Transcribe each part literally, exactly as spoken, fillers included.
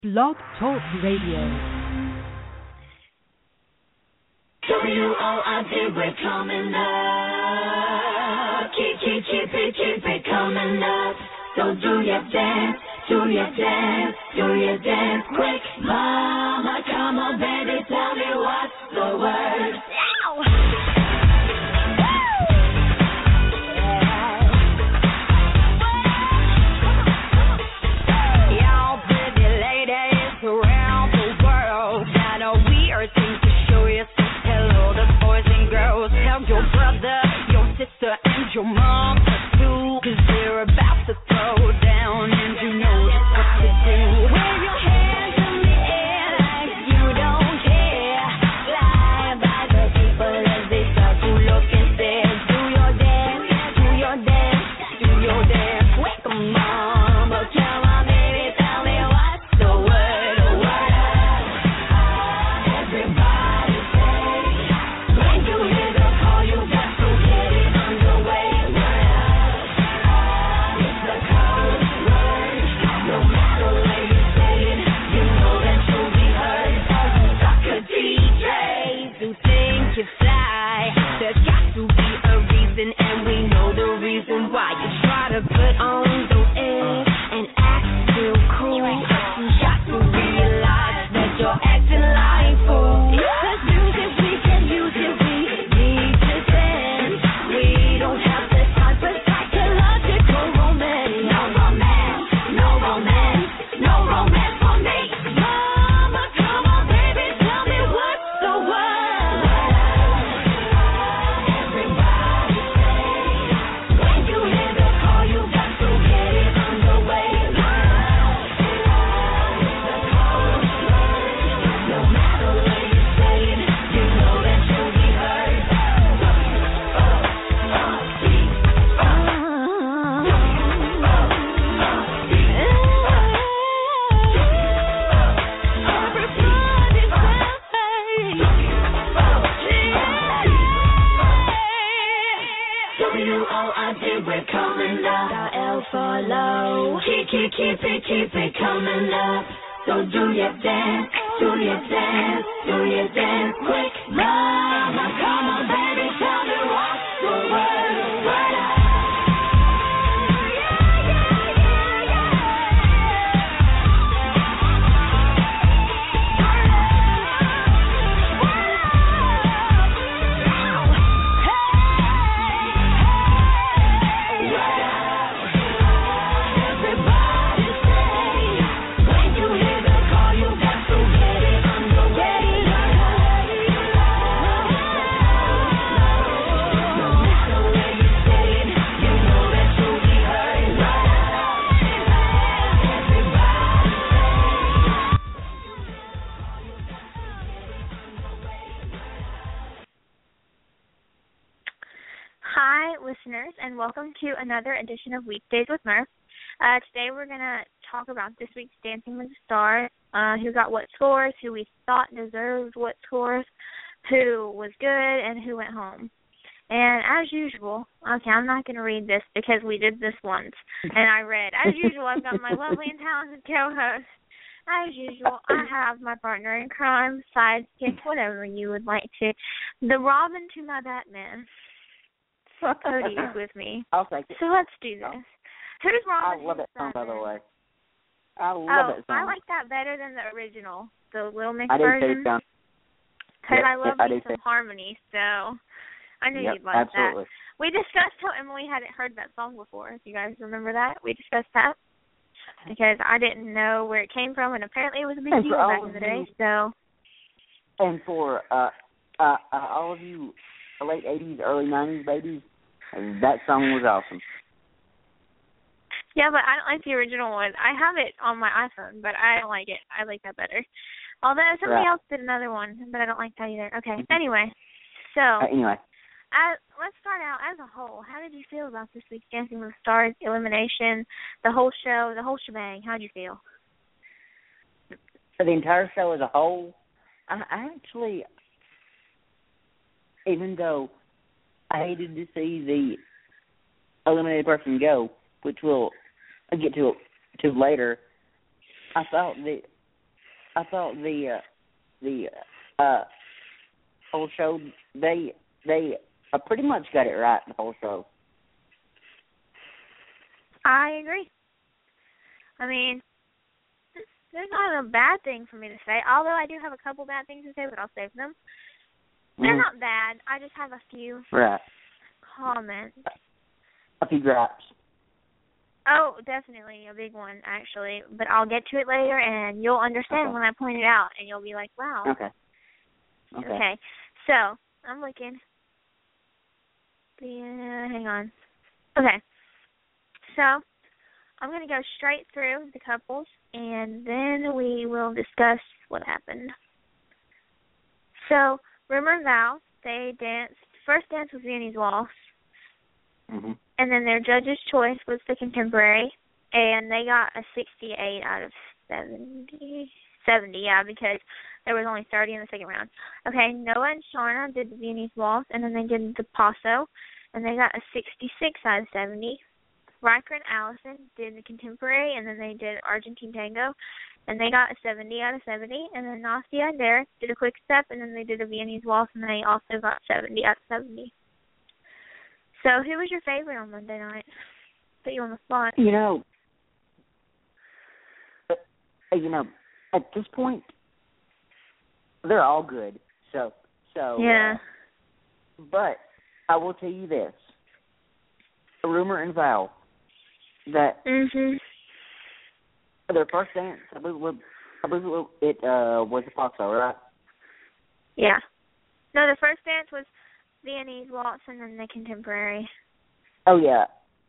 Blog Talk Radio. W O R D, we're coming up. Keep, keep, keep it, keep it coming up. So do your dance, do your dance, do your dance quick. Mama, come on, baby, tell me what's the word. Ow! Your mom too, cause they're about to throw down and you know what to do. Wave your hands in the air like you don't care. Fly by the people as they start to look and stare. Do your dance, do your dance, do your dance. Wake 'em mama, come on baby, tell me what's the word, the word. Everybody say, when you hear the call, you got to get it underway. And we know the reason why you try to put on those airs and act real cool. You got to realize that you're acting like fools. Cause music we can use if we need to dance. We don't have the time for psychological romance. No romance, no romance, no romance for me. Mama, come on baby, tell me what's the word. We're coming up, L for low. Keep, keep, keep it, keep it coming up. So do your dance, do your dance, do your dance quick. Mama, come on, baby, tell me what's the word, the word. Listeners, and welcome to another edition of Weekdays with Murph. Uh, today we're going to talk about this week's Dancing with the Stars, uh, who got what scores, who we thought deserved what scores, who was good, and who went home. And as usual, okay, I'm not going to read this because we did this once, and I read. As usual, I've got my lovely and talented co-host. As usual, I have my partner in crime, sidekick, whatever you would like to, the Robin to my Batman. Cody is with me. I'll take it. So let's do this. Who's wrong? I love that song, by the way. I love oh, that song. I like that better than the original, the Little Mix I version. Because yep, I love I me some harmony, so I knew yep, you'd like absolutely. that. We discussed how Emily hadn't heard that song before. If you guys remember that, we discussed that because I didn't know where it came from, and apparently it was a big and deal back in the day. So, and for uh, uh, uh, all of you late eighties, early nineties babies, that song was awesome. Yeah, but I don't like the original one. I have it on my iPhone, but I don't like it. I like that better. Although somebody right. else did another one, but I don't like that either. Okay, mm-hmm. anyway. So, uh, anyway. As, let's start out as a whole. How did you feel about this week's Dancing with the Stars elimination, the whole show, the whole shebang? How did you feel? For the entire show as a whole, I, I actually, even though I hated to see the eliminated person go, which we'll get to to later, I thought that I thought the uh, the uh, whole show they they uh, pretty much got it right the whole show. I agree. I mean, there's not a bad thing for me to say, although I do have a couple bad things to say, but I'll save them. They're Mm. not bad. I just have a few Right. comments. A few drops. Oh, definitely a big one, actually. But I'll get to it later, and you'll understand Okay. when I point it out, and you'll be like, wow. Okay. Okay. Okay. So, I'm looking. Yeah, hang on. Okay. So, I'm going to go straight through the couples, and then we will discuss what happened. So, Rumor and Val, they danced. First dance was Vianney's Waltz, Mhm. and then their judge's choice was the Contemporary, and they got a sixty-eight out of seventy. seventy, yeah, because there was only thirty in the second round. Okay, Noah and Shauna did the Vienney's Waltz, and then they did the Paso, and they got a sixty-six out of seventy. Riker and Allison did the Contemporary, and then they did Argentine Tango, and they got a seventy out of seventy. And then Nastia and Derek did a Quick Step, and then they did a Vienney's Waltz, and they also got seventy out of seventy. So who was your favorite on Monday night? Put you on the spot. You know, uh, you know, at this point, they're all good. So, so. Yeah. Uh, but I will tell you this: Rumor and Val, that Mhm. their first dance, I believe, I believe it uh, was the Paso, right? Yeah. No, the first dance was Vienney's Waltz, and then the Contemporary. Oh yeah.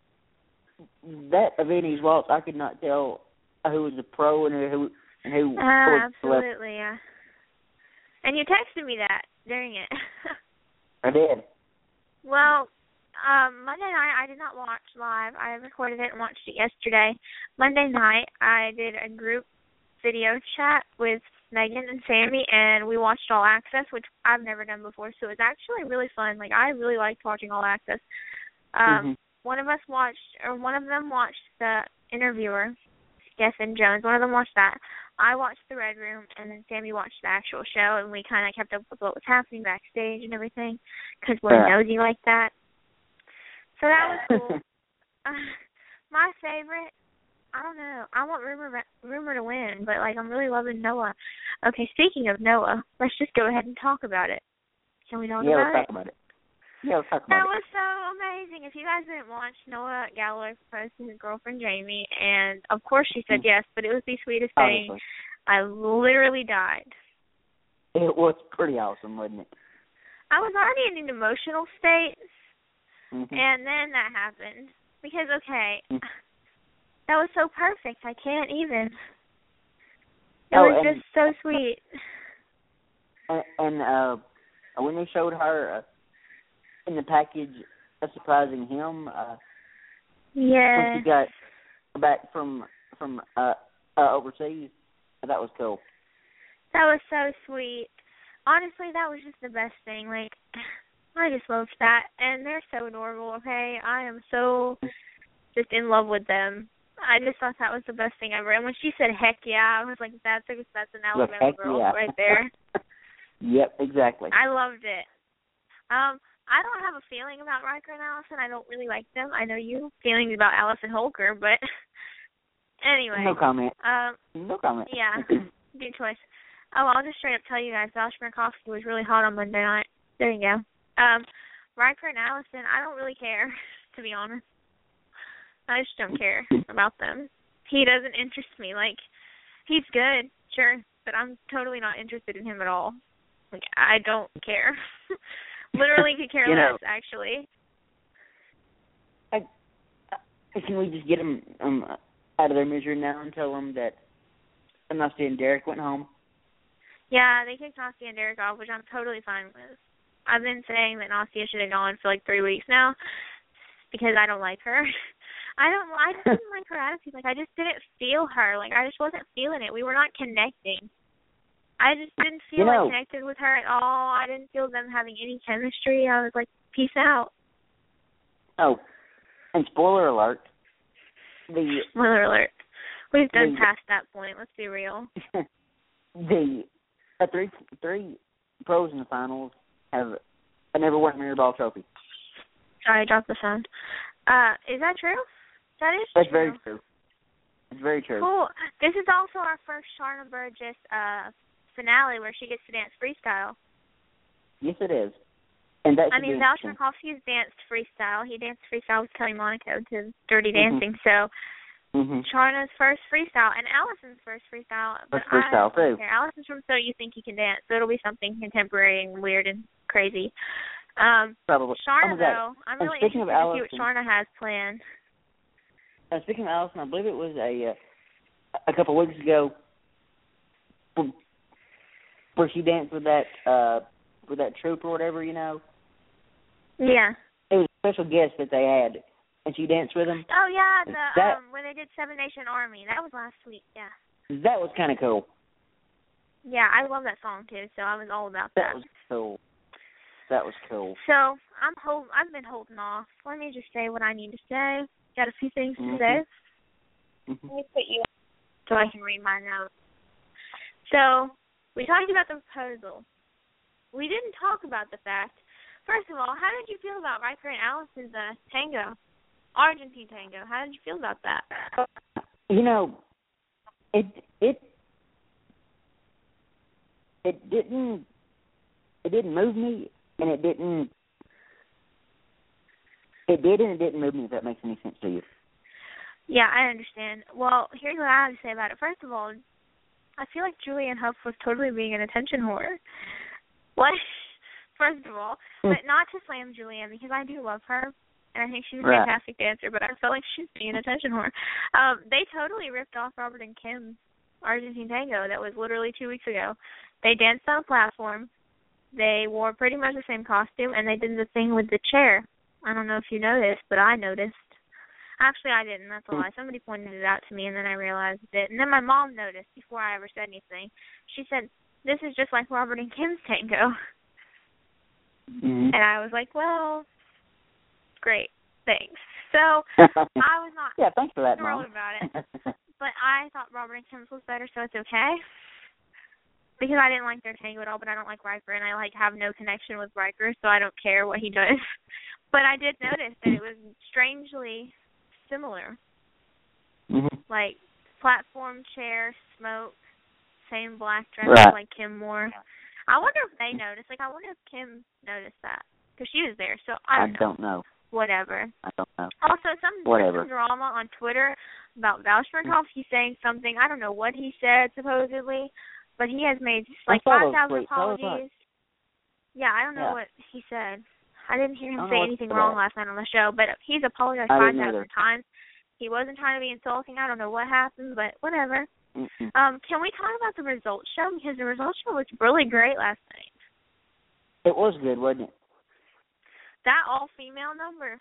That Vienney's Waltz, I could not tell who was a pro and who and who Ah, was the left. absolutely, yeah. And you texted me that during it. I did. Well, um, Monday night I did not watch live. I recorded it and watched it yesterday. Monday night I did a group video chat with Megan and Sammy, and we watched All Access, which I've never done before, so it was actually really fun. Like, I really liked watching All Access. Um, Mm-hmm. One of us watched, or one of them watched the Interviewer, Stephen Jones. One of them watched that. I watched The Red Room, and then Sammy watched the actual show, and we kind of kept up with what was happening backstage and everything, because we're Yeah. nosy like that. So that was cool. uh, my favorite, I don't know. I want Rumor Rumor to win, but like I'm really loving Noah. Okay, speaking of Noah, let's just go ahead and talk about it. Can we talk yeah, about let's it? talk about it. Yeah, let's talk That about was so amazing. If you guys didn't watch, Noah Galloway proposed to his girlfriend Jamie, and of course she said yes, but it was the sweetest it. thing. Obviously. I literally died. It was pretty awesome, wasn't it? I was already in an emotional state, Mm-hmm. and then that happened. Because, okay, Mm. that was so perfect. I can't even. It Oh, was and- just so sweet. And, and uh, when they showed her uh, in the package uh, surprising him, uh, Yeah. when she got back from from uh, uh, overseas, that was cool. That was so sweet. Honestly, that was just the best thing. Like, I just loved that. And they're so adorable, okay? I am so just in love with them. I just thought that was the best thing ever. And when she said heck yeah, I was like, that's a, that's an Look, Alabama heck girl yeah. right there. Yep, exactly. I loved it. Um, I don't have a feeling about Riker and Allison. I don't really like them. I know you feelings about Allison Holker, but anyway. No comment. Um, No comment. yeah, good choice. Oh, I'll just straight up tell you guys, Val Schmirkovsky was really hot on Monday night. There you go. Um, Riker and Allison, I don't really care, to be honest. I just don't care about them. He doesn't interest me. Like, he's good, sure, but I'm totally not interested in him at all. Like, I don't care. Literally could care You know, less, actually. I, I, can we just get them um, out of their misery now and tell them that Nastia and Derek went home? Yeah, they kicked Nastia and Derek off, which I'm totally fine with. I've been saying that Nastia should have gone for like three weeks now because I don't like her. I don't. I just didn't like her attitude. Like, I just didn't feel her. Like, I just wasn't feeling it. We were not connecting. I just didn't feel You know, like connected with her at all. I didn't feel them having any chemistry. I was like, peace out. Oh, and spoiler alert, the Spoiler alert. We've done the, past that point. Let's be real. the uh, three three pros in the finals have a never won a Mirrorball trophy. Sorry, I dropped the phone. Uh, is that true? That is That's true. very true. It's very true. Cool. This is also our first Sharna Burgess uh, finale where she gets to dance freestyle. Yes, it is. And that I should mean, be Val interesting. Smirkovsky's danced freestyle. He danced freestyle with Kelly Monaco to Dirty Mhm. Dancing. So Mm-hmm. Sharna's first freestyle and Allison's first freestyle. But First freestyle, I don't too. care. Allison's from So You Think You Can Dance, so it'll be something contemporary and weird and crazy. Um, Probably. Sharna, oh my God. though, I'm And really speaking interested of to see what Allison- Sharna has planned. Uh, speaking of Allison, I believe it was a uh, a couple of weeks ago where- where she danced with that uh, with that troupe or whatever, you know. Yeah. It was a special guest that they had, and she danced with them. Oh, yeah, the That- um when they did Seven Nation Army. That was last week, yeah. That was kind of cool. Yeah, I love that song, too, so I was all about That that. was cool. That was cool. So I'm hold. I've been holding off. Let me just say what I need to say. Got a few things Mhm. to say. Mhm. Let me put you so I can read my notes. So we talked about the proposal. We didn't talk about the fact. First of all, how did you feel about Riker and Allison's uh, tango, Argentine tango? How did you feel about that? You know, it it it didn't it didn't move me, and it didn't it did and it didn't move me. If that makes any sense to you. Yeah, I understand. Well, here's what I have to say about it. First of all, I feel like Julianne Hough was totally being an attention whore. What? First of all, but not to slam Julianne because I do love her and I think she's a Right. fantastic dancer. But I feel like she's being an attention whore. Um, they totally ripped off Robert and Kim's Argentine tango. That was literally two weeks ago. They danced on a platform. They wore pretty much the same costume, and they did the thing with the chair. I don't know if you noticed, but I noticed. Actually, I didn't. That's a lie. Somebody pointed it out to me, and then I realized it. And then my mom noticed before I ever said anything. She said, "This is just like Robert and Kim's tango." Mm-hmm. And I was like, well, great, thanks. So I was not Yeah, thanks for that, thrilled Mom. about it. But I thought Robert and Kim's was better, so it's okay. Because I didn't like their tango at all, but I don't like Riker, and I like have no connection with Riker, so I don't care what he does. But I did notice that it was strangely similar. Mm-hmm. Like platform, chair, smoke, same black dress Right. like Kim wore. I wonder if they noticed. Like, I wonder if Kim noticed that. Because she was there, so I I don't know. don't know. Whatever. I don't know. Also, some, Whatever. some drama on Twitter about Val Smirkovsky saying something. I don't know what he said, supposedly, but he has made, like, I saw five those thousand tweets. Tell us what. apologies. Yeah, I don't know Yeah. what he said. I didn't hear I him don't say know what anything to wrong say. last night on the show, but he's apologized I five didn't thousand either. times. He wasn't trying to be insulting. I don't know what happened, but whatever. Mm-mm. Um, can we talk about the results show? Because the results show was really great last night. It was good, wasn't it? That all-female number.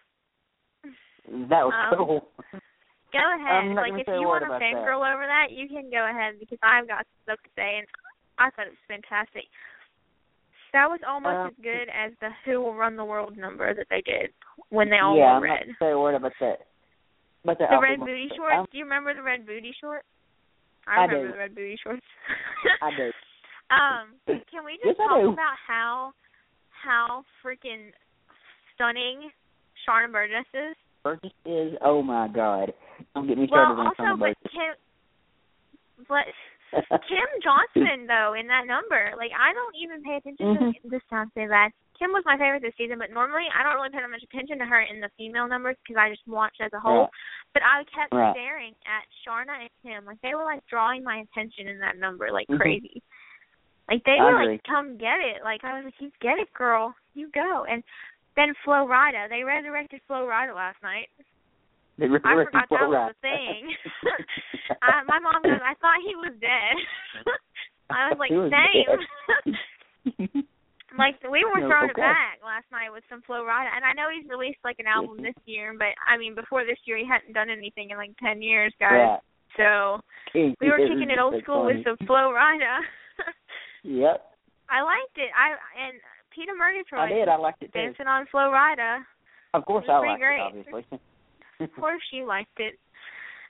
That was Um, cool. Go ahead. I'm not Like, gonna if say a you word want to about that. fangirl over that, you can go ahead because I've got stuff to say, and I thought it was fantastic. That was almost Um, as good as the Who Will Run the World number that they did when they all yeah, wore I'm red. not gonna say a word about that. But the, The red booty shorts. Um, Do you remember the red booty shorts? I remember do. the red booty shorts. I do. Um, can we Yes, just I talk do. about how how freaking stunning Sharna Burgess is? Burgess is, oh my God. Don't get me Well, started on also, Sharna but Burgess. Kim, but Kim Johnson though in that number, like I don't even pay attention Mhm. to. This sounds so bad. Kim was my favorite this season, but normally I don't really pay that much attention to her in the female numbers because I just watch as a whole. Right. But I kept Right. staring at Sharna and Kim, like they were like drawing my attention in that number, like Mhm. crazy. Like they I were agree. like, "Come get it!" Like I was like, "You get it, girl. You go." And then Flo Rida, they resurrected Flo Rida last night. They I resurrected forgot that Flo was Rida. a thing. I, my mom goes, "I thought he was dead." I was like, He was "Same." Like we were No, throwing okay. it back last night with some Flo Rida, and I know he's released like an album this year, but I mean before this year he hadn't done anything in like ten years, guys. Right. So He we were is. kicking it old That's school funny. with some Flo Rida. Yep. I liked it. I and Peter Murgatroyd I did. I liked it too. dancing on Flo Rida. Of course It was I pretty liked great. it, obviously. Of course you liked it.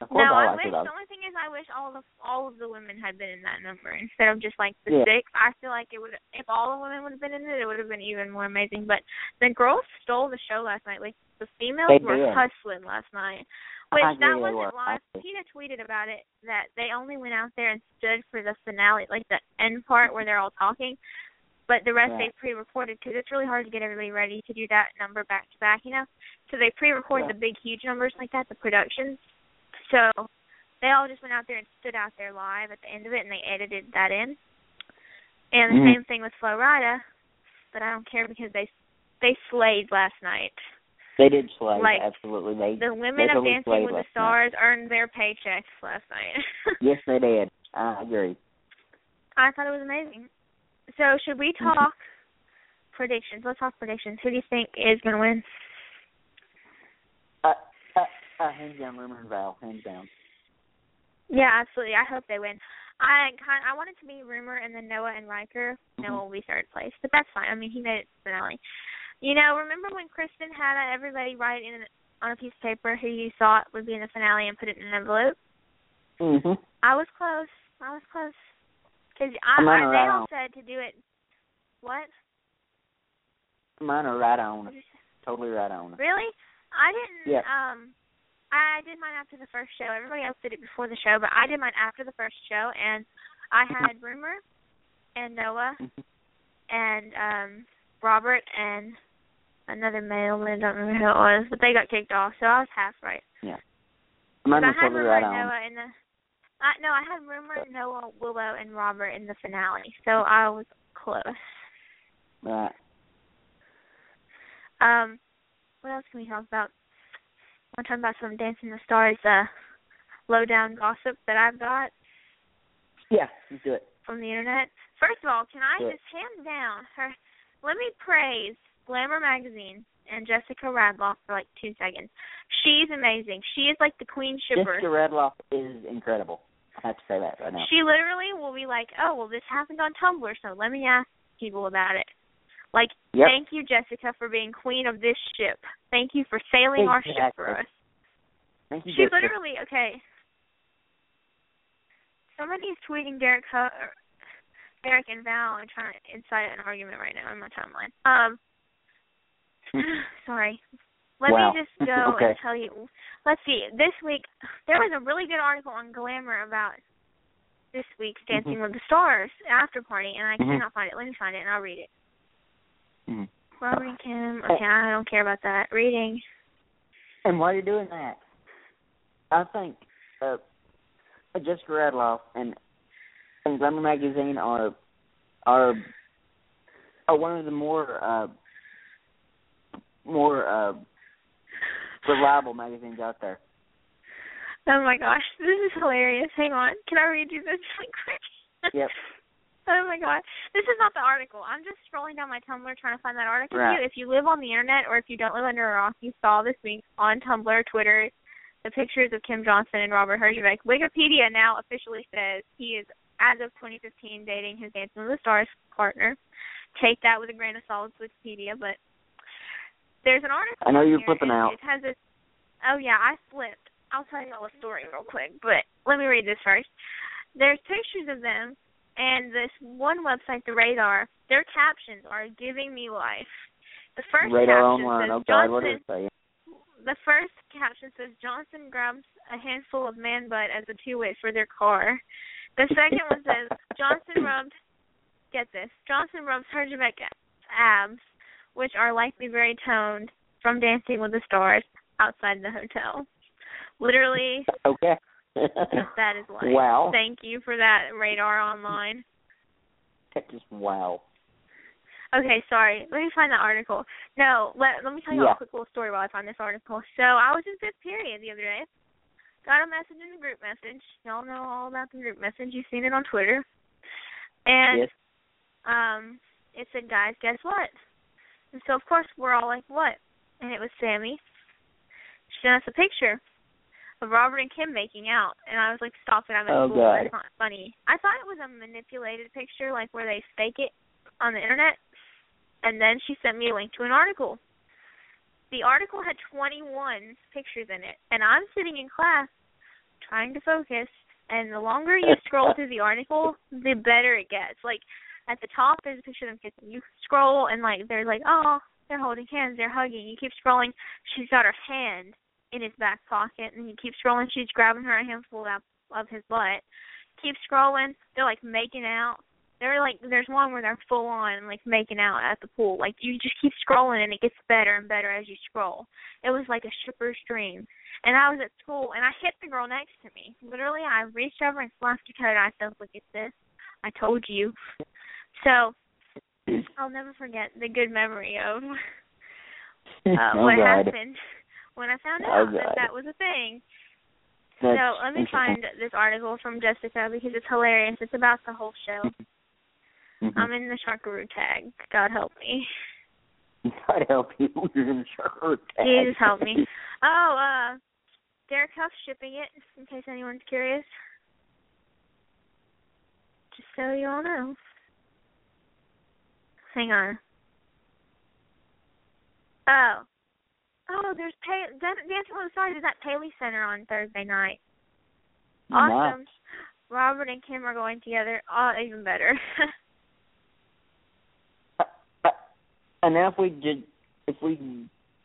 Of course no, I I like wish. the dog. The only thing is, I wish all of all of the women had been in that number instead of just like the Yeah. six. I feel like it would, if all the women would have been in it, it would have been even more amazing. But the girls stole the show last night. Like the females They were did. hustling last night. Which I agree that they wasn't were. live. Tina tweeted about it that they only went out there and stood for the finale, like the end part where they're all talking. But the rest Right. they pre-recorded because it's really hard to get everybody ready to do that number back to back, you know. So they pre-record Yeah. the big, huge numbers like that, the productions. So they all just went out there and stood out there live at the end of it, and they edited that in. And the Mhm. same thing with Flo Rida, but I don't care because they they slayed last night. They did slay, Like, absolutely. They The women they of totally Dancing slayed with the last Stars earned their paychecks last night. night. Yes, they did. I agree. I thought it was amazing. So should we talk predictions? Let's talk predictions. Who do you think is going to win? Uh, uh, uh, hands down, Rumor and Val, hands down. Yeah, absolutely. I hope they win. I kind I want it to be Rumor and then Noah and Riker. Mhm. Noah will be third place, but that's fine. I mean, he made it to the finale. You know, remember when Kristen had everybody write in on a piece of paper who you thought would be in the finale and put it in an envelope? Mhm. I was close. I was close. Because I, Mine I, are they right all on. said to do it. What? Mine are right on. What did you say? Totally right on. Really? I didn't. Yeah. Um, I did mine after the first show. Everybody else did it before the show, but I did mine after the first show, and I had Rumor and Noah Mhm. and um Robert and another male. I don't remember who it was, but they got kicked off, so I was half right. Yeah. 'Cause Mine I was had totally Rumor right and on. Noah in the. I, no, I had Rumor, Noah, Willow, and Robert in the finale, so I was close. Right. Um, what else can we talk about? I want to talk about some Dancing with the Stars uh, low-down gossip that I've got Yeah, let's do it. from the internet. First of all, can I Do it. just hands down her? Let me praise Glamour Magazine and Jessica Radloff for like two seconds. She's amazing. She is like the queen shipper. Jessica Radloff is incredible. I have to say that right now. She literally will be like, oh, well, this happened on Tumblr, so let me ask people about it. Like, Yep. thank you, Jessica, for being queen of this ship. Thank you for sailing our ship for Exactly. us. Thank you, She Jessica. literally, okay. Somebody's tweeting Derek, Ho- er, Derek and Val and trying to incite an argument right now on my timeline. Um, sorry. Let Wow. me just go Okay. and tell you. Let's see. This week, there was a really good article on Glamour about this week's Dancing Mhm. with the Stars after party, and I Mhm. cannot find it. Let me find it, and I'll read it. Mhm. Robert and Kim. Okay, I don't care about that. Reading. And while you're doing that, I think uh, Jessica Radloff and and Glamour Magazine are are are one of the more uh, more uh, reliable magazines out there. Oh my gosh, this is hilarious. Hang on. Can I read you this really quick? Yep. Oh my god. This is not the article. I'm just scrolling down my Tumblr trying to find that article. Right. You, if you live on the internet or if you don't live under a rock, you saw this week on Tumblr, Twitter, the pictures of Kim Johnson and Robert Herjavec. Wikipedia now officially says he is, as of twenty fifteen, dating his Dancing with the Stars partner. Take that with a grain of salt, Wikipedia, but there's an article. I know on you're here, flipping and out. It has this. Oh yeah, I flipped. I'll tell you all the story real quick, but let me read this first. There's pictures of them, and this one website, the Radar, their captions are giving me life. The first Radar caption Online. says Oh God, what Johnson. is it saying? The first caption says Johnson grabs a handful of man butt as a two-way for their car. The second one says Johnson rubbed. Get this. Johnson rubs Herjavec's abs, which are likely very toned from Dancing with the Stars, outside the hotel. Literally, Okay. that is life. Wow. Thank you for that, Radar Online. Just wow. Okay, sorry. Let me find that article. No, let let me tell you Yeah. a quick little story while I find this article. So I was in fifth period the other day. Got a message in the group message. Y'all know all about the group message. You've seen it on Twitter. And Yes. um, it said, guys, guess what? And so, of course, we're all like, what? And it was Sammy. She sent us a picture of Robert and Kim making out. And I was like, stop it, I'm at Oh, school. God. That's not funny. I thought it was a manipulated picture, like where they fake it on the internet. And then she sent me a link to an article. The article had twenty-one pictures in it. And I'm sitting in class trying to focus, and the longer you scroll through the article, the better it gets. Like, at the top, there's a picture of them kissing. You scroll, and, like, they're like, oh, they're holding hands, they're hugging. You keep scrolling, she's got her hand in his back pocket, and you keep scrolling, she's grabbing her handful of, of his butt. Keep scrolling, they're, like, making out. They're like, there's one where they're full on, like, making out at the pool. Like, you just keep scrolling, and it gets better and better as you scroll. It was like a shipper's dream. And I was at school, and I hit the girl next to me. Literally, I reached over and slapped her toe, and I said, look at this. I told you. So, I'll never forget the good memory of uh, oh, what God. happened when I found oh, out that that was a thing. That's so, let me find this article from Jessica because it's hilarious. It's about the whole show. Mm-hmm. I'm in the Sharkaroo tag. God help me. God help you. You're in the Sharkaroo tag. Jesus help me. Oh, uh, Derek Huff's shipping it, in case anyone's curious. Just so you all know. Hang on. Oh. Oh, there's Pay- Dancing with the Stars is at Paley Center on Thursday night. Awesome. Nice. Robert and Kim are going together. Oh, even better. And now if we did, if we,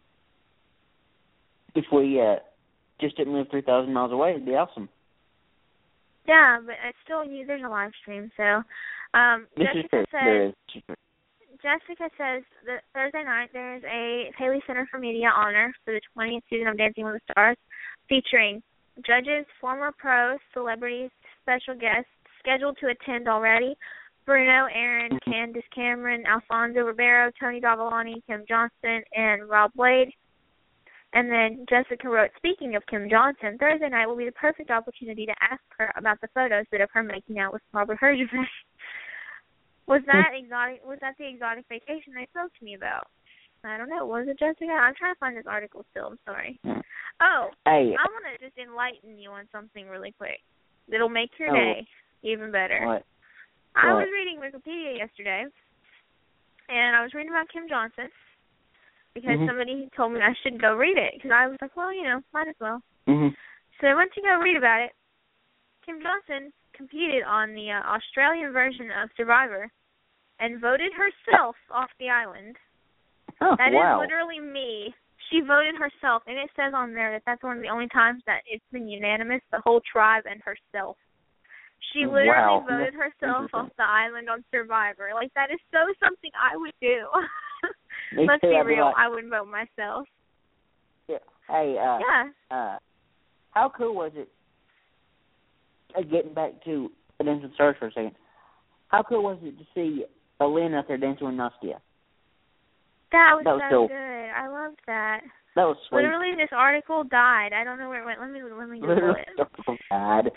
if we uh, just didn't live three thousand miles away, it'd be awesome. Yeah, but it's still there's a live stream, so um, This Jessica is true. says. There is. Jessica says that Thursday night there's a Paley Center for Media honor for the twentieth season of Dancing with the Stars, featuring judges, former pros, celebrities, special guests scheduled to attend already. Bruno, Aaron, Candace Cameron, Alfonso Ribeiro, Tony Dovolani, Kim Johnson, and Rob Wade. And then Jessica wrote, speaking of Kim Johnson, Thursday night will be the perfect opportunity to ask her about the photos that of her making out with Robert Herjavec. Was that exotic? Was that the exotic vacation they spoke to me about? I don't know. Was it Jessica? I'm trying to find this article still. I'm sorry. Oh, hey, I want to just enlighten you on something really quick that'll make your oh, day even better. What? I What? was reading Wikipedia yesterday, and I was reading about Kim Johnson because mm-hmm. somebody told me I should go read it because I was like, well, you know, might as well. Mm-hmm. So I went to go read about it. Kim Johnson competed on the uh, Australian version of Survivor and voted herself off the island. Oh, That wow. is literally me. She voted herself, and it says on there that that's one of the only times that it's been unanimous, the whole tribe and herself. She literally Wow. voted herself off the island on Survivor. Like, that is so something I would do. Let's be real, like, I wouldn't vote myself. Yeah. Hey, uh, Yeah. uh, how cool was it, uh, getting back to Dancing with the Stars for a second, how cool was it to see Lynn out there dancing with Nastia? That was, that was so cool. good. I loved that. That was sweet. Literally, this article died. I don't know where it went. Let me let me Google Literally, it. oh, God.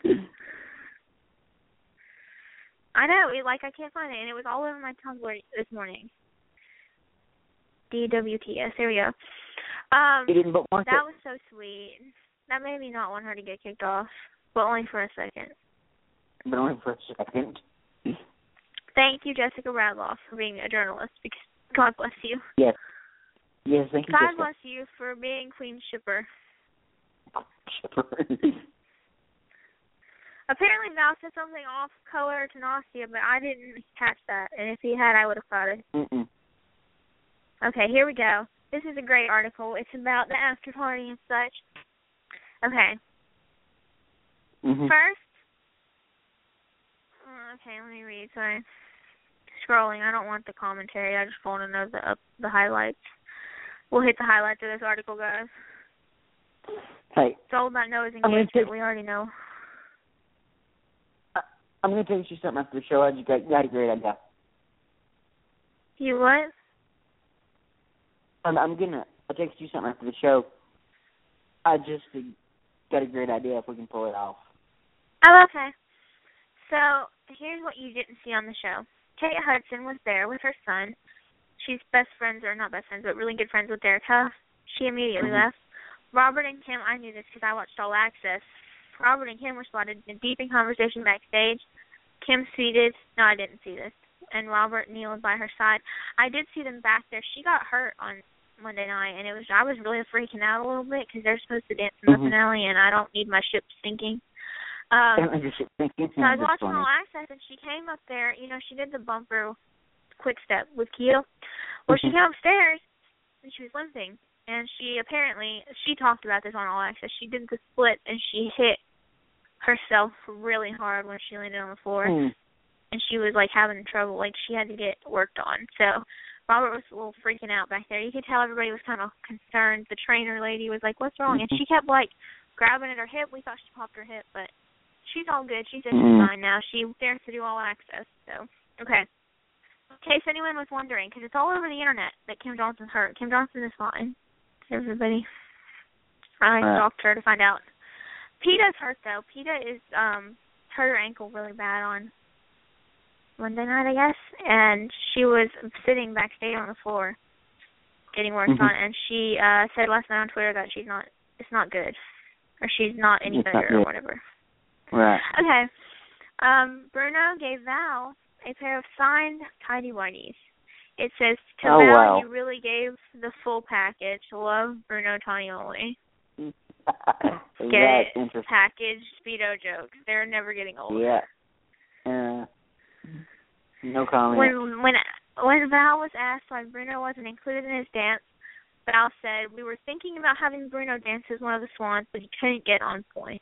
I know. It, like, I can't find it, and it was all over my Tumblr this morning. D W T S. There we go. Um, He didn't bookmark that it. was so sweet. That made me not want her to get kicked off, but only for a second. But only for a second. Thank you, Jessica Radloff, for being a journalist, because God bless you. Yes. Yes, thank you, God Jessica. bless you for being Queen Shipper. Apparently Val said something off color to Nastia, but I didn't catch that. And if he had, I would have caught it. Mm-mm. Okay, here we go. This is a great article. It's about the after party and such. Okay. Mm-hmm. First, oh, okay, let me read. Sorry. Scrolling. I don't want the commentary. I just want to know the up, the highlights. We'll hit the highlights of this article, guys. Hey. It's all about Noah's I'm gonna engagement. take- We already know. I'm going to text you something after the show. I just got, got a great idea. You what? I'm, I'm going to text you something after the show. I just got a great idea if we can pull it off. Oh, okay. So, here's what you didn't see on the show. Kate Hudson was there with her son. She's best friends, or not best friends, but really good friends with Derek Huff. She immediately mm-hmm. left. Robert and Kim, I knew this because I watched All Access. Robert and Kim were spotted in deep in conversation backstage. Kim seated. No, I didn't see this. And Robert kneeled by her side. I did see them back there. She got hurt on Monday night, and it was I was really freaking out a little bit because they're supposed to dance in the Mhm. finale, and I don't need my ship sinking. Um, Just thinking, so I was that's watching funny. All Access, and she came up there. You know, she did the bumper quick step with Keo. Well, she Mhm. came upstairs, and she was limping. And she apparently, she talked about this on All Access. She did the split, and she hit herself really hard when she landed on the floor. Mm. And she was, like, having trouble. Like, she had to get worked on. So Robert was a little freaking out back there. You could tell everybody was kind of concerned. The trainer lady was like, what's wrong? And she kept, like, grabbing at her hip. We thought she popped her hip, but she's all good. She said she's Mm. fine now. She dares to do All Access. So, okay. In case anyone was wondering, because it's all over the internet that Kim Johnson's hurt. Kim Johnson is fine. Everybody. I Right. stalked her to find out. Peta's hurt, though. Peta is um hurt her ankle really bad on Monday night, I guess, and she was sitting backstage on the floor getting worked Mhm. on, and she uh said last night on Twitter that she's not, it's not good, or she's not any It's not better, or good. whatever. Right. Okay. Um, Bruno gave Val a pair of signed tidy whities. It says, to Oh, Val, wow. you really gave the full package. Love, Bruno Tonioli. That's Get it? interesting. Package Speedo jokes. They're never getting old. Yeah. Uh, no comment. When when when Val was asked why Bruno wasn't included in his dance, Val said, we were thinking about having Bruno dance as one of the swans, but he couldn't get on point.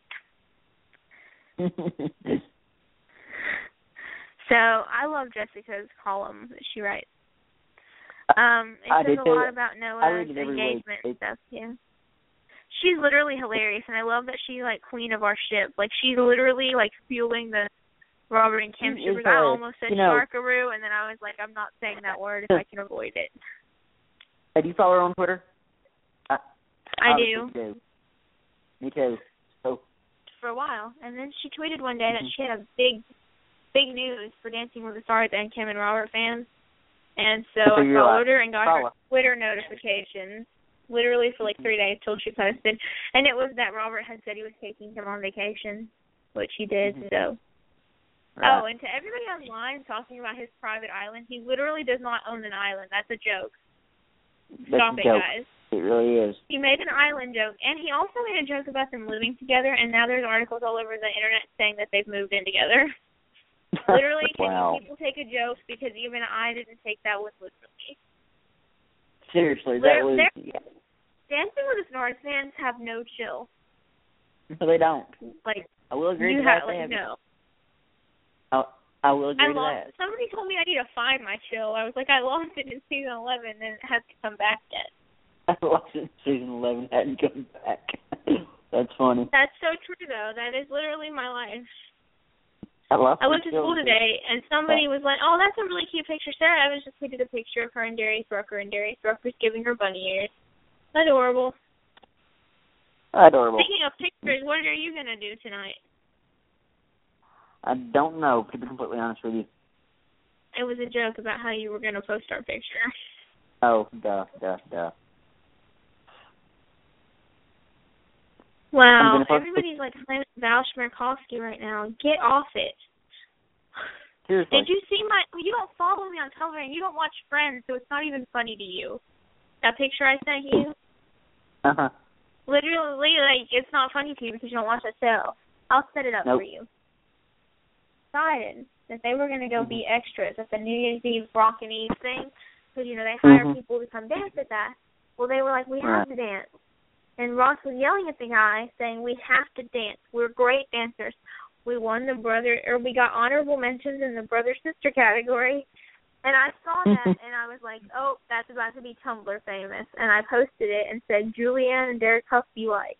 So I love Jessica's column that she writes. Um, it I says do a too. lot about I Noah's read it every engagement week. and stuff. Yeah, she's literally hilarious, and I love that she's like queen of our ship. Like she's literally like fueling the Robert and Kim She is shippers. I hilarious. almost said You know- Sharkaroo, and then I was like, I'm not saying that word if I can avoid it. Hey, do you follow her on Twitter? I, I obviously do. do. Me too. So, For a while, and then she tweeted one day that Mhm. she had a big, big news for Dancing with the Stars and Kim and Robert fans, and so So I you're followed like, her and got follow. her Twitter notifications, literally for like three days till she posted, and it was that Robert had said he was taking Kim on vacation, which he did. Mhm. So, right. oh, and to everybody online talking about his private island, he literally does not own an island. That's a joke. That's Stop a it, joke. guys. It really is. He made an island joke, and he also made a joke about them living together, and now there's articles all over the internet saying that they've moved in together. Literally, can wow. you people take a joke, because even I didn't take that one literally. Seriously, that They're- was. they're- Yeah. Dancing with the Stars fans have no chill. No, they don't. Like, I will agree you to that. have, They like, have. no. I, I will agree I to lost, that. somebody told me I need to find my chill. I was like, I lost it in season eleven, and it hasn't come back yet. I lost it in season eleven. Hadn't come back. That's funny. That's so true, though. That is literally my life. I lost. I went my to school children. today, and somebody was like, oh, that's a really cute picture. Sarah Evans just tweeted a picture of her and Darius Rucker, and Darius Rucker's giving her bunny ears. Adorable. Adorable. Speaking of pictures, what are you going to do tonight? I don't know, to be completely honest with you. It was a joke about how you were going to post our picture. Oh, duh, duh, duh. I'm Wow, gonna post everybody's like playing Val Schmerkowski right now. Get off it. Seriously. Did you see my... You don't follow me on television. You don't watch Friends, so it's not even funny to you. That picture I sent you? Uh-huh. Literally, like, it's not funny to you because you don't watch that show. I'll set it up Nope. for you. Decided that they were going to go Mm-hmm. be extras at the New Year's Eve Rock and Eve thing because, you know, they hire Mhm. people to come dance at that. Well, they were like, we Right. have to dance. And Ross was yelling at the guy saying, we have to dance. We're great dancers. We won the brother, or we got honorable mentions in the brother-sister category. And I saw that, and I was like, oh, that's about to be Tumblr famous. And I posted it and said, Julianne and Derek Huff be like.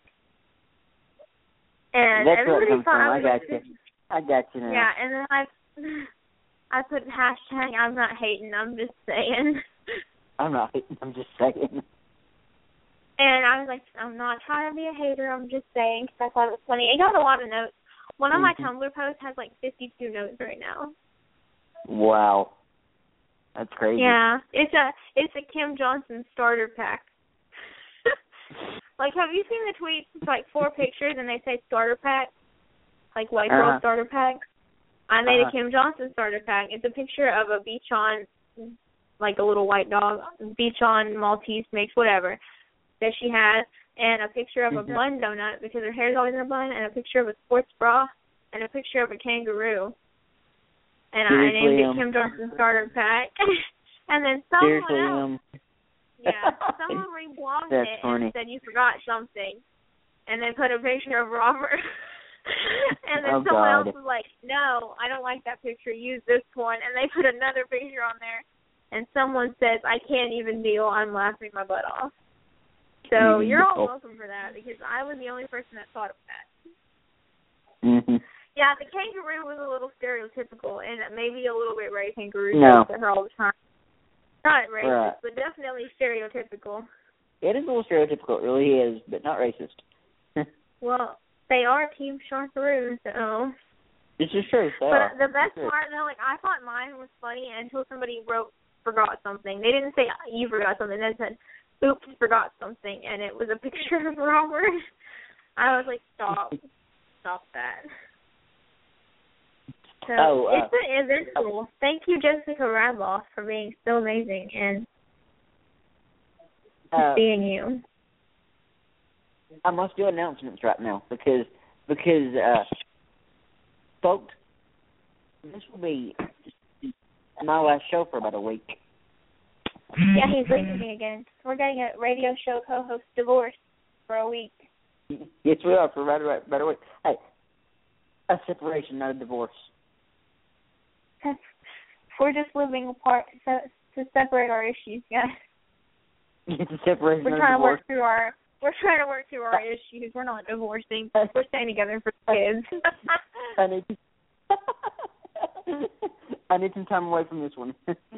And That's where it everybody comes thought from. I I was got like, you. I got you now. yeah, and then I I put hashtag I'm not hating, I'm just saying. I'm not hating, I'm just saying. And I was like, I'm not trying to be a hater, I'm just saying, because I thought it was funny. It got a lot of notes. One of my Mhm. Tumblr posts has like fifty-two notes right now. Wow. That's crazy. Yeah, it's a it's a Kim Johnson starter pack. Like, have you seen the tweets? It's like four pictures and they say starter pack, like white girl Uh-huh. starter pack. I made Uh-huh. a Kim Johnson starter pack. It's a picture of a beach on like a little white dog, Bichon, Maltese mix, whatever, that she has, and a picture of a Mhm. bun donut because her hair's always in a bun, and a picture of a sports bra, and a picture of a kangaroo. And I Seriously, named it um, Kim Johnson Starter Pack. And then someone Seriously, else, um, yeah, someone reblogged That's it funny. and said you forgot something, and then put a picture of Robert. And then Oh, someone God. else was like, no, I don't like that picture, use this one. And they put another picture on there. And someone says, I can't even deal, I'm laughing my butt off. So Mm-hmm. you're all Oh. welcome for that, because I was the only person that thought of that. Mm-hmm. Yeah, the kangaroo was a little stereotypical, and maybe a little bit Ray Kangaroo No. to her all the time. Not racist, Right. but definitely stereotypical. It is a little stereotypical, it really is, but not racist. Well, they are Team Sharkaroo, so. This is true. They But are. the best It's true. part, though, like, I thought mine was funny until somebody wrote, forgot something. They didn't say, you forgot something. They said, oops, forgot something, and it was a picture of Robert. I was like, stop. Stop that. So, Oh, uh, it's, a, it's cool. Thank you, Jessica Radloff, for being so amazing and Uh, being you. I must do announcements right now because because uh, folks, this will be my last show for about a week. Yeah, he's leaving me again. We're getting a radio show co-host divorce for a week. Yes, we are for about a, about a week. Hey, a separation, not a divorce. We're just living apart to, to separate our issues, guys. It's a separation, We're not a trying to divorce. work through our we're trying to work through our issues. We're not divorcing. We're staying together for the kids. I need I need some time away from this one.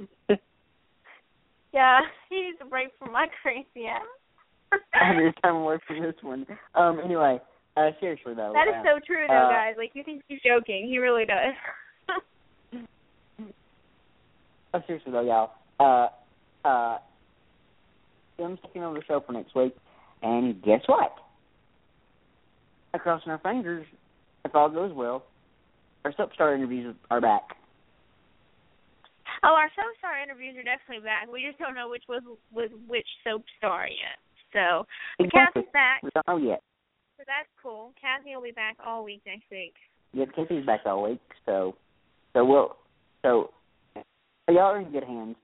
Yeah, he needs a break from my crazy ass. I need time away from this one. Um. Anyway, uh, seriously though. That is uh, so true, though, uh, guys. Like, you think he's joking. He really does. Oh, seriously though, y'all. Uh, uh, I'm taking over the show for next week, and guess what? Crossing our fingers, if all goes well, our soap star interviews are back. Oh, our soap star interviews are definitely back. We just don't know which was with which soap star yet. So, but Exactly. Kathy's back, We don't know yet. so that's cool. Kathy will be back all week next week. Yeah, Casey's back all week, so so we'll so y'all are in good hands.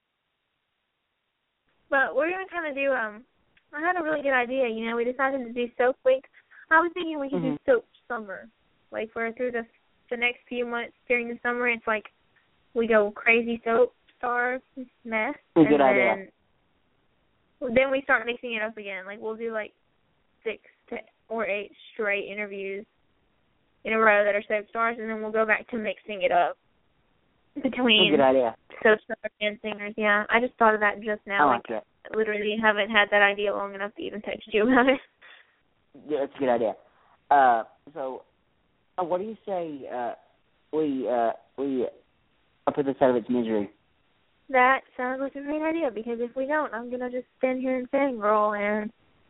But we're gonna kind of do. Um, I had a really good idea. You know, we decided to do soap week. I was thinking we could Mhm. do soap summer, like where through the the next few months during the summer, it's like we go crazy soap star mess, Good and idea. then then we start mixing it up again. Like we'll do like six to or eight straight interviews in a row that are soap stars, and then we'll go back to mixing it up between Good idea. soap stars and singers. Yeah, I just thought of that just I now. like that. Literally haven't had that idea long enough to even text you about it. Yeah, that's a good idea. Uh, so, uh, what do you say? Uh, we uh, we uh, put this out of its misery. That sounds like a great idea, because if we don't, I'm gonna just stand here and fangirl, and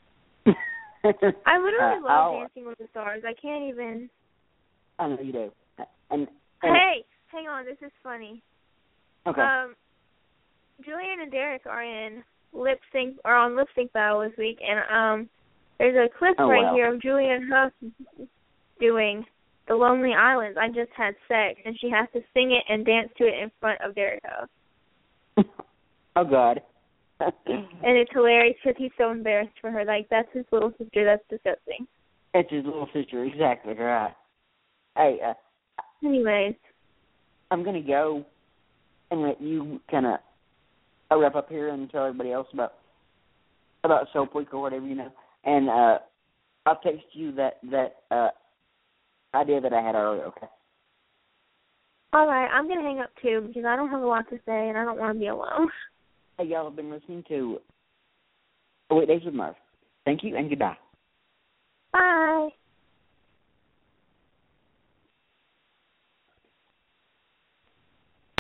I literally uh, love I'll- Dancing with the Stars. I can't even. I know you do. And, and Hey, hang on, this is funny. okay. Um, Julian and Derek are in lip sync or on lip sync battle this week, and um, there's a clip Oh, right wow. here of Julian Huff doing The Lonely Islands. I Just Had Sex, and she has to sing it and dance to it in front of Derek Huff. Oh God. And it's hilarious because he's so embarrassed for her. Like, that's his little sister. That's disgusting. It's his little sister. Exactly right. Hey, uh, Anyways, I'm gonna go and let you kind of uh, wrap up here and tell everybody else about about Soap Week or whatever, you know. And uh, I'll text you that that uh, idea that I had earlier. Okay. all right, I'm going to hang up, too, because I don't have a lot to say, and I don't want to be alone. Hey, y'all have been listening to Weekdays with Murph. Thank you and goodbye.